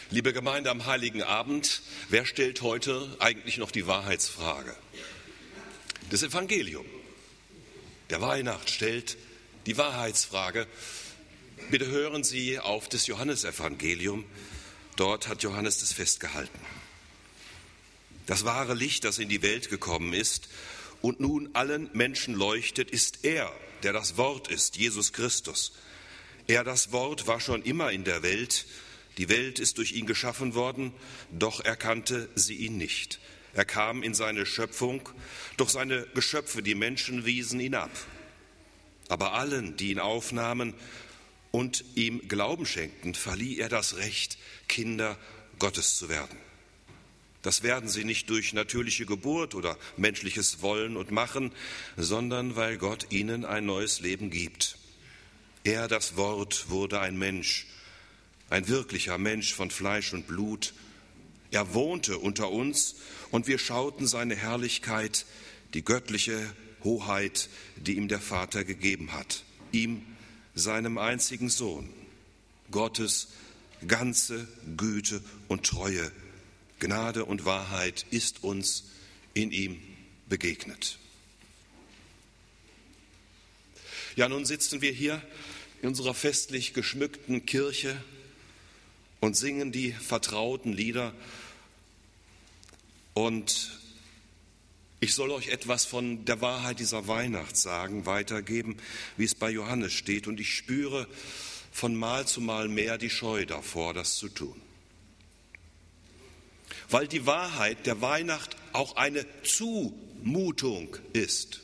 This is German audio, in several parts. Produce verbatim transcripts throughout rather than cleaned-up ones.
Liebe Gemeinde, am Heiligen Abend, wer stellt heute eigentlich noch die Wahrheitsfrage? Das Evangelium der Weihnacht stellt die Wahrheitsfrage. Bitte hören Sie auf das Johannesevangelium. Dort hat Johannes das festgehalten. Das wahre Licht, das in die Welt gekommen ist und nun allen Menschen leuchtet, ist er, der das Wort ist, Jesus Christus. Er, das Wort, war schon immer in der Welt. Die Welt ist durch ihn geschaffen worden, doch erkannte sie ihn nicht. Er kam in seine Schöpfung, doch seine Geschöpfe, die Menschen, wiesen ihn ab. Aber allen, die ihn aufnahmen und ihm Glauben schenkten, verlieh er das Recht, Kinder Gottes zu werden. Das werden sie nicht durch natürliche Geburt oder menschliches Wollen und Machen, sondern weil Gott ihnen ein neues Leben gibt. Er, das Wort, wurde ein Mensch, ein wirklicher Mensch von Fleisch und Blut. Er wohnte unter uns und wir schauten seine Herrlichkeit, die göttliche Hoheit, die ihm der Vater gegeben hat, ihm, seinem einzigen Sohn. Gottes ganze Güte und Treue, Gnade und Wahrheit ist uns in ihm begegnet. Ja, nun sitzen wir hier in unserer festlich geschmückten Kirche und singen die vertrauten Lieder. Und ich soll euch etwas von der Wahrheit dieser Weihnacht sagen, weitergeben, wie es bei Johannes steht. Und ich spüre von Mal zu Mal mehr die Scheu davor, das zu tun. Weil die Wahrheit der Weihnacht auch eine Zumutung ist.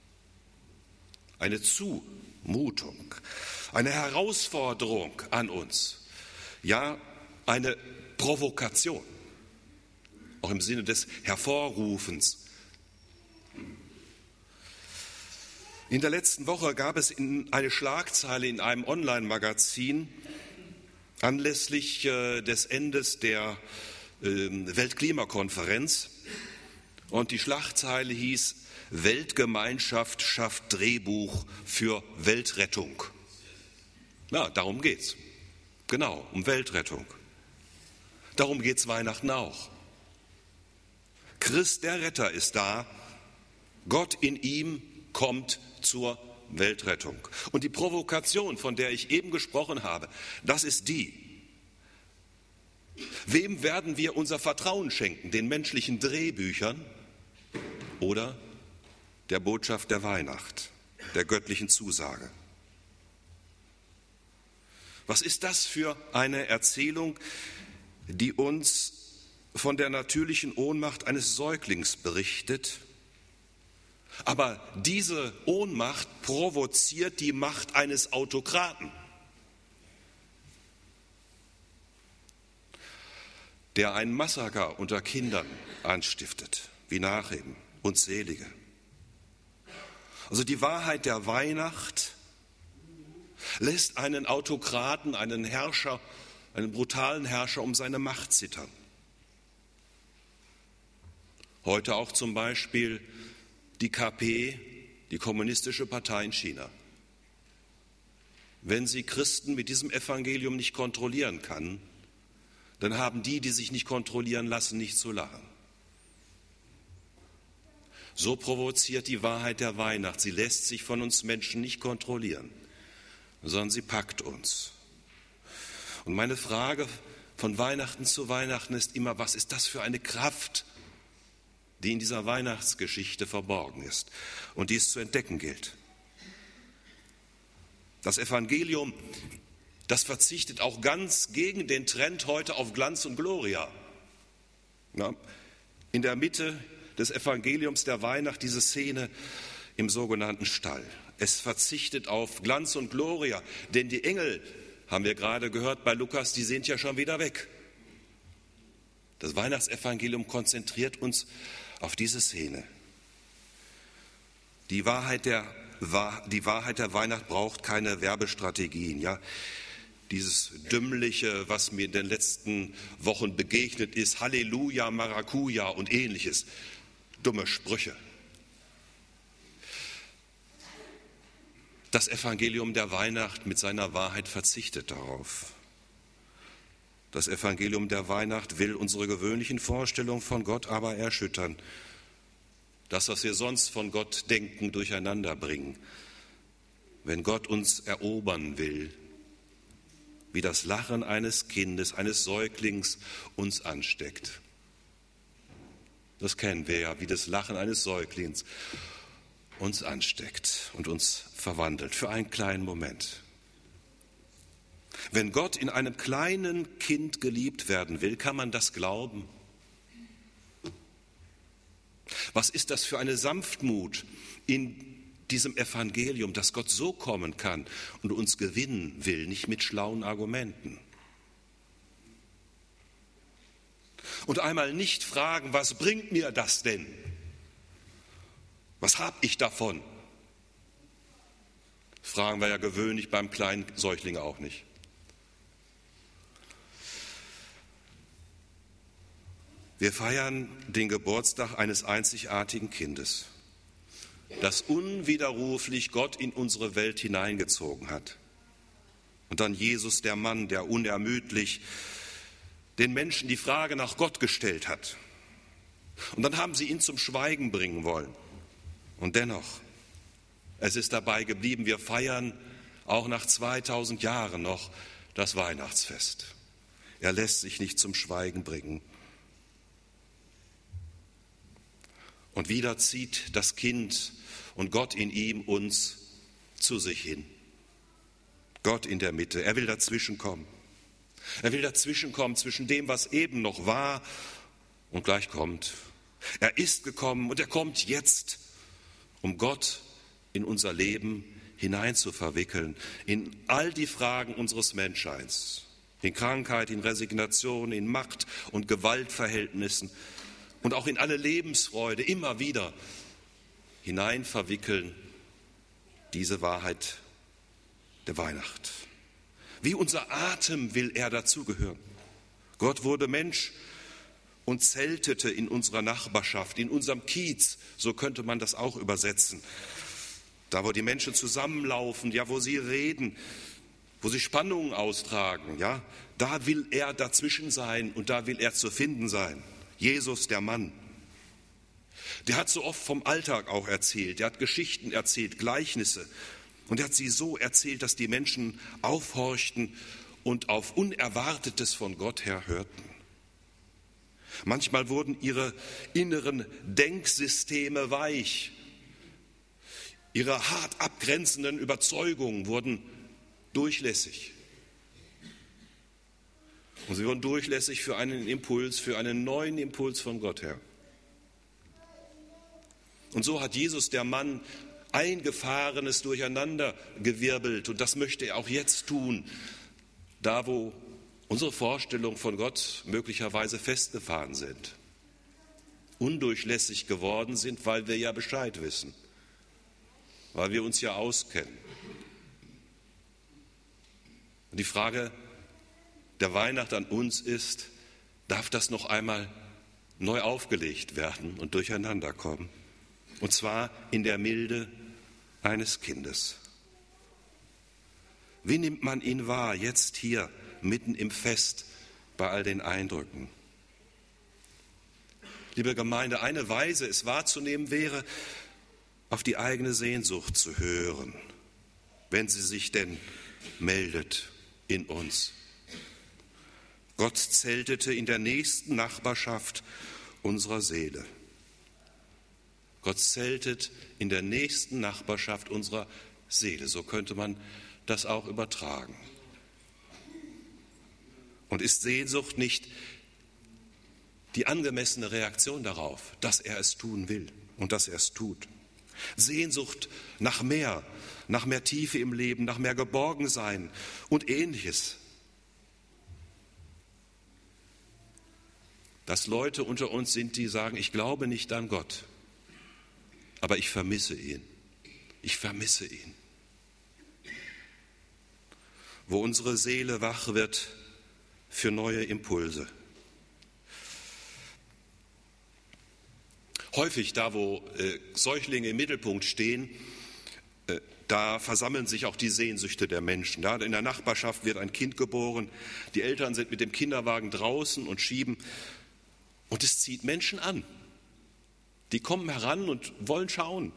Eine Zumutung, eine Herausforderung an uns. Ja, eine Provokation, auch im Sinne des Hervorrufens. In der letzten Woche gab es eine Schlagzeile in einem Online-Magazin anlässlich des Endes der Weltklimakonferenz. Und die Schlagzeile hieß: Weltgemeinschaft schafft Drehbuch für Weltrettung. Ja, darum geht's. Genau, um Weltrettung. Darum geht's Weihnachten auch. Christ, der Retter, ist da. Gott in ihm kommt zur Weltrettung. Und die Provokation, von der ich eben gesprochen habe, das ist die: Wem werden wir unser Vertrauen schenken? Den menschlichen Drehbüchern oder der Botschaft der Weihnacht, der göttlichen Zusage? Was ist das für eine Erzählung, die uns von der natürlichen Ohnmacht eines Säuglings berichtet? Aber diese Ohnmacht provoziert die Macht eines Autokraten, der ein Massaker unter Kindern anstiftet, wie Nachreben und Selige. Also die Wahrheit der Weihnacht lässt einen Autokraten, einen Herrscher, einen brutalen Herrscher um seine Macht zittern. Heute auch zum Beispiel die K P, die Kommunistische Partei in China. Wenn sie Christen mit diesem Evangelium nicht kontrollieren kann, dann haben die, die sich nicht kontrollieren lassen, nicht zu lachen. So provoziert die Wahrheit der Weihnacht. Sie lässt sich von uns Menschen nicht kontrollieren, sondern sie packt uns. Und meine Frage von Weihnachten zu Weihnachten ist immer: Was ist das für eine Kraft, die in dieser Weihnachtsgeschichte verborgen ist und die es zu entdecken gilt? Das Evangelium, das verzichtet auch ganz gegen den Trend heute auf Glanz und Gloria. Ja, in der Mitte des Evangeliums der Weihnacht diese Szene im sogenannten Stall. Es verzichtet auf Glanz und Gloria, denn die Engel, haben wir gerade gehört bei Lukas, die sind ja schon wieder weg. Das Weihnachtsevangelium konzentriert uns auf diese Szene. Die Wahrheit der, die Wahrheit der Weihnacht braucht keine Werbestrategien. Ja? Dieses Dümmliche, was mir in den letzten Wochen begegnet ist, Halleluja, Maracuja und ähnliches, dumme Sprüche. Das Evangelium der Weihnacht mit seiner Wahrheit verzichtet darauf. Das Evangelium der Weihnacht will unsere gewöhnlichen Vorstellungen von Gott aber erschüttern. Das, was wir sonst von Gott denken, durcheinander bringen. Wenn Gott uns erobern will, wie das Lachen eines Kindes, eines Säuglings uns ansteckt. Das kennen wir ja, wie das Lachen eines Säuglings uns ansteckt und uns verwandelt für einen kleinen Moment. Wenn Gott in einem kleinen Kind geliebt werden will, kann man das glauben? Was ist das für eine Sanftmut in diesem Evangelium, dass Gott so kommen kann und uns gewinnen will, nicht mit schlauen Argumenten. Und einmal nicht fragen, was bringt mir das denn? Was habe ich davon? Fragen wir ja gewöhnlich beim kleinen Säugling auch nicht. Wir feiern den Geburtstag eines einzigartigen Kindes, das unwiderruflich Gott in unsere Welt hineingezogen hat. Und dann Jesus, der Mann, der unermüdlich den Menschen die Frage nach Gott gestellt hat. Und dann haben sie ihn zum Schweigen bringen wollen. Und dennoch, es ist dabei geblieben, wir feiern auch nach zweitausend Jahren noch das Weihnachtsfest. Er lässt sich nicht zum Schweigen bringen. Und wieder zieht das Kind und Gott in ihm uns zu sich hin. Gott in der Mitte. Er will dazwischenkommen. Er will dazwischenkommen zwischen dem, was eben noch war und gleich kommt. Er ist gekommen und er kommt jetzt, um Gott in unser Leben hinein zu verwickeln, in all die Fragen unseres Menschseins, in Krankheit, in Resignation, in Macht- und Gewaltverhältnissen und auch in alle Lebensfreude immer wieder hinein verwickeln, diese Wahrheit der Weihnacht. Wie unser Atem will er dazugehören. Gott wurde Mensch und zeltete in unserer Nachbarschaft, in unserem Kiez, so könnte man das auch übersetzen. Da, wo die Menschen zusammenlaufen, ja, wo sie reden, wo sie Spannungen austragen, ja, da will er dazwischen sein und da will er zu finden sein. Jesus, der Mann. Der hat so oft vom Alltag auch erzählt, der hat Geschichten erzählt, Gleichnisse. Und er hat sie so erzählt, dass die Menschen aufhorchten und auf Unerwartetes von Gott her hörten. Manchmal wurden ihre inneren Denksysteme weich. Ihre hart abgrenzenden Überzeugungen wurden durchlässig. Und sie wurden durchlässig für einen Impuls, für einen neuen Impuls von Gott her. Und so hat Jesus, der Mann, Eingefahrenes durcheinander gewirbelt. Und das möchte er auch jetzt tun, da wo unsere Vorstellungen von Gott möglicherweise festgefahren sind, undurchlässig geworden sind, weil wir ja Bescheid wissen, weil wir uns ja auskennen. Und die Frage der Weihnacht an uns ist, darf das noch einmal neu aufgelegt werden und durcheinander kommen? Und zwar in der Milde eines Kindes. Wie nimmt man ihn wahr, jetzt hier, mitten im Fest, bei all den Eindrücken? Liebe Gemeinde, eine Weise, es wahrzunehmen wäre, auf die eigene Sehnsucht zu hören, wenn sie sich denn meldet in uns. Gott zeltete in der nächsten Nachbarschaft unserer Seele. Gott zeltet in der nächsten Nachbarschaft unserer Seele. So könnte man das auch übertragen. Und ist Sehnsucht nicht die angemessene Reaktion darauf, dass er es tun will und dass er es tut? Sehnsucht nach mehr, nach mehr Tiefe im Leben, nach mehr Geborgensein und Ähnliches. Dass Leute unter uns sind, die sagen, ich glaube nicht an Gott, aber ich vermisse ihn. Ich vermisse ihn. Wo unsere Seele wach wird für neue Impulse. Häufig da, wo äh, Säuglinge im Mittelpunkt stehen, da versammeln sich auch die Sehnsüchte der Menschen. Da in der Nachbarschaft wird ein Kind geboren, die Eltern sind mit dem Kinderwagen draußen und schieben. Und es zieht Menschen an. Die kommen heran und wollen schauen.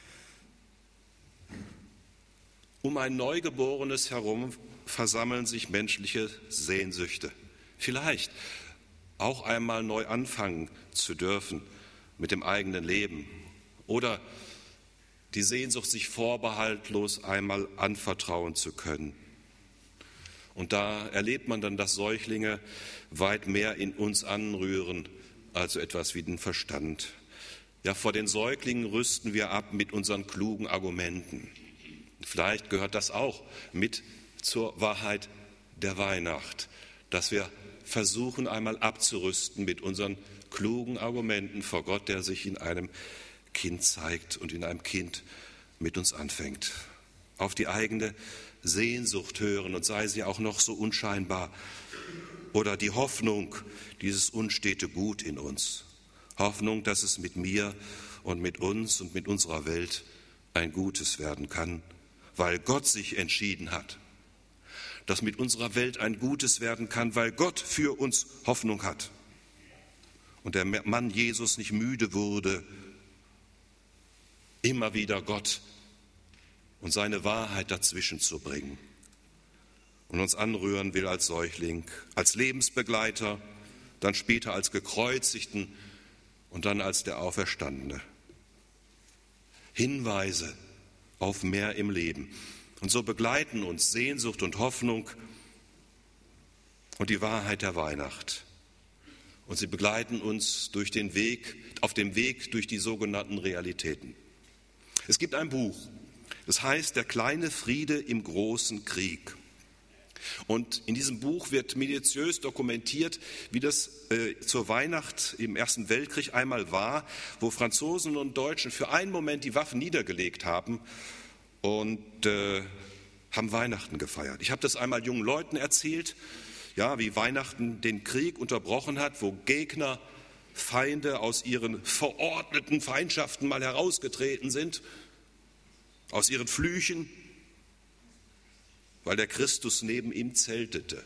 Um ein Neugeborenes herum versammeln sich menschliche Sehnsüchte. Vielleicht auch einmal neu anfangen zu dürfen mit dem eigenen Leben. Oder die Sehnsucht, sich vorbehaltlos einmal anvertrauen zu können. Und da erlebt man dann, dass Säuglinge weit mehr in uns anrühren, als so etwas wie den Verstand. Ja, vor den Säuglingen rüsten wir ab mit unseren klugen Argumenten. Vielleicht gehört das auch mit zur Wahrheit der Weihnacht, dass wir versuchen, einmal abzurüsten mit unseren klugen Argumenten vor Gott, der sich in einem Kind zeigt und in einem Kind mit uns anfängt. Auf die eigene Sehnsucht hören und sei sie auch noch so unscheinbar. Oder die Hoffnung, dieses unstete Gut in uns. Hoffnung, dass es mit mir und mit uns und mit unserer Welt ein Gutes werden kann, weil Gott sich entschieden hat. Dass mit unserer Welt ein Gutes werden kann, weil Gott für uns Hoffnung hat. Und der Mann Jesus nicht müde wurde, immer wieder Gott und seine Wahrheit dazwischen zu bringen und uns anrühren will als Säugling, als Lebensbegleiter, dann später als Gekreuzigten und dann als der Auferstandene. Hinweise auf mehr im Leben. Und so begleiten uns Sehnsucht und Hoffnung und die Wahrheit der Weihnacht. Und sie begleiten uns durch den Weg, auf dem Weg durch die sogenannten Realitäten. Es gibt ein Buch, das heißt Der kleine Friede im großen Krieg. Und in diesem Buch wird minutiös dokumentiert, wie das äh, zur Weihnacht im Ersten Weltkrieg einmal war, wo Franzosen und Deutschen für einen Moment die Waffen niedergelegt haben und äh, haben Weihnachten gefeiert. Ich habe das einmal jungen Leuten erzählt, ja, wie Weihnachten den Krieg unterbrochen hat, wo Gegner, Feinde aus ihren verordneten Feindschaften mal herausgetreten sind, aus ihren Flüchen, weil der Christus neben ihm zeltete.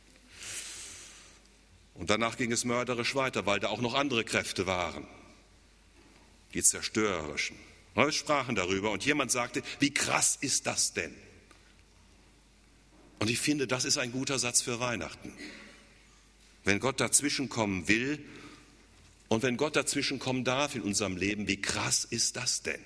Und danach ging es mörderisch weiter, weil da auch noch andere Kräfte waren, die zerstörerischen. Und wir sprachen darüber und jemand sagte, wie krass ist das denn? Und ich finde, das ist ein guter Satz für Weihnachten. Wenn Gott dazwischenkommen will und wenn Gott dazwischenkommen darf in unserem Leben, wie krass ist das denn?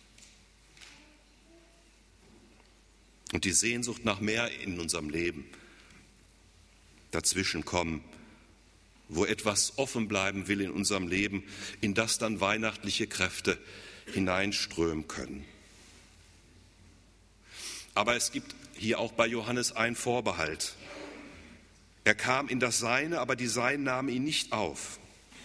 Und die Sehnsucht nach mehr in unserem Leben dazwischenkommen, wo etwas offen bleiben will in unserem Leben, in das dann weihnachtliche Kräfte hineinströmen können. Aber es gibt hier auch bei Johannes einen Vorbehalt. Er kam in das Seine, aber die Seinen nahmen ihn nicht auf.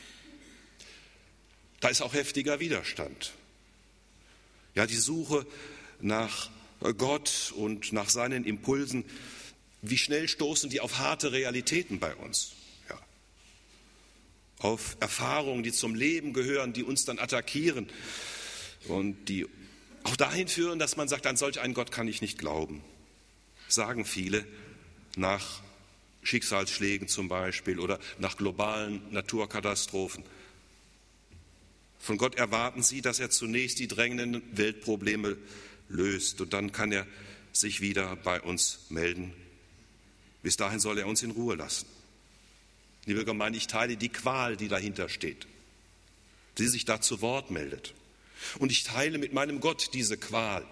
Da ist auch heftiger Widerstand. Ja, die Suche nach Gott und nach seinen Impulsen, wie schnell stoßen die auf harte Realitäten bei uns? Ja. Auf Erfahrungen, die zum Leben gehören, die uns dann attackieren und die auch dahin führen, dass man sagt, an solch einen Gott kann ich nicht glauben. Sagen viele nach Schicksalsschlägen zum Beispiel oder nach globalen Naturkatastrophen. Von Gott erwarten sie, dass er zunächst die drängenden Weltprobleme löst und dann kann er sich wieder bei uns melden. Bis dahin soll er uns in Ruhe lassen. Liebe Gemeinde, ich teile die Qual, die dahinter steht, die sich da zu Wort meldet. Und ich teile mit meinem Gott diese Qual.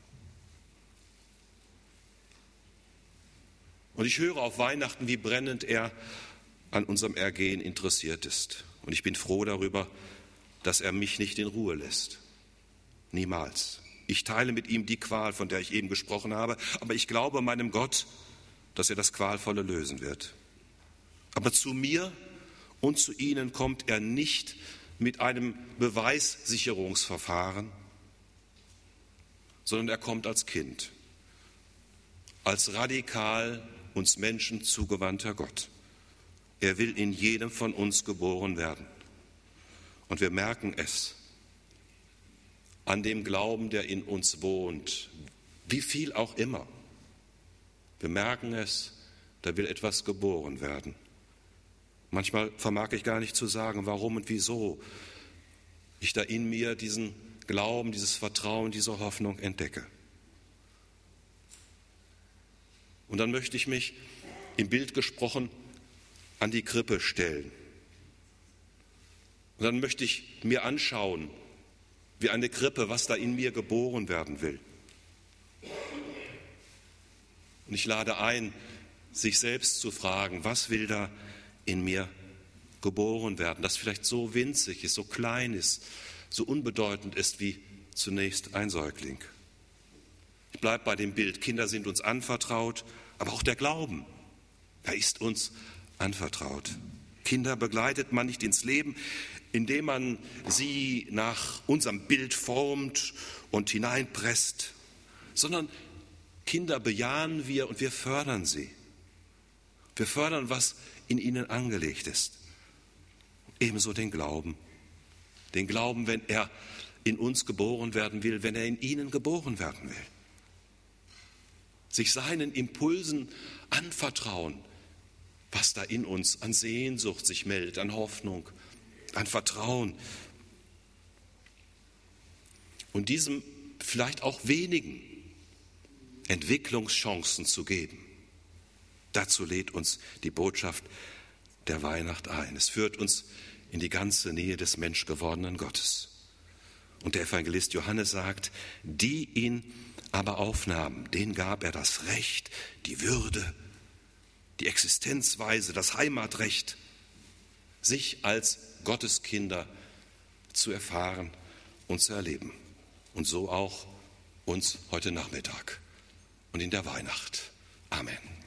Und ich höre auf Weihnachten, wie brennend er an unserem Ergehen interessiert ist. Und ich bin froh darüber, dass er mich nicht in Ruhe lässt. Niemals. Ich teile mit ihm die Qual, von der ich eben gesprochen habe, aber ich glaube meinem Gott, dass er das Qualvolle lösen wird. Aber zu mir und zu Ihnen kommt er nicht mit einem Beweissicherungsverfahren, sondern er kommt als Kind, als radikal uns Menschen zugewandter Gott. Er will in jedem von uns geboren werden. Und wir merken es an dem Glauben, der in uns wohnt, wie viel auch immer. Wir merken es, da will etwas geboren werden. Manchmal vermag ich gar nicht zu sagen, warum und wieso ich da in mir diesen Glauben, dieses Vertrauen, diese Hoffnung entdecke. Und dann möchte ich mich im Bild gesprochen an die Krippe stellen. Und dann möchte ich mir anschauen, wie eine Krippe, was da in mir geboren werden will. Und ich lade ein, sich selbst zu fragen, was will da in mir geboren werden, das vielleicht so winzig ist, so klein ist, so unbedeutend ist wie zunächst ein Säugling. Ich bleibe bei dem Bild, Kinder sind uns anvertraut, aber auch der Glauben, er ist uns anvertraut. Kinder begleitet man nicht ins Leben, indem man sie nach unserem Bild formt und hineinpresst, sondern Kinder bejahen wir und wir fördern sie. Wir fördern, was in ihnen angelegt ist. Ebenso den Glauben. Den Glauben, wenn er in uns geboren werden will, wenn er in ihnen geboren werden will. Sich seinen Impulsen anvertrauen, was da in uns an Sehnsucht sich meldet, an Hoffnung, an Vertrauen. Und diesem vielleicht auch wenigen Entwicklungschancen zu geben. Dazu lädt uns die Botschaft der Weihnacht ein. Es führt uns in die ganze Nähe des menschgewordenen Gottes. Und der Evangelist Johannes sagt, die ihn aber aufnahmen, denen gab er das Recht, die Würde, die Existenzweise, das Heimatrecht, sich als Gotteskinder zu erfahren und zu erleben. Und so auch uns heute Nachmittag und in der Weihnacht. Amen.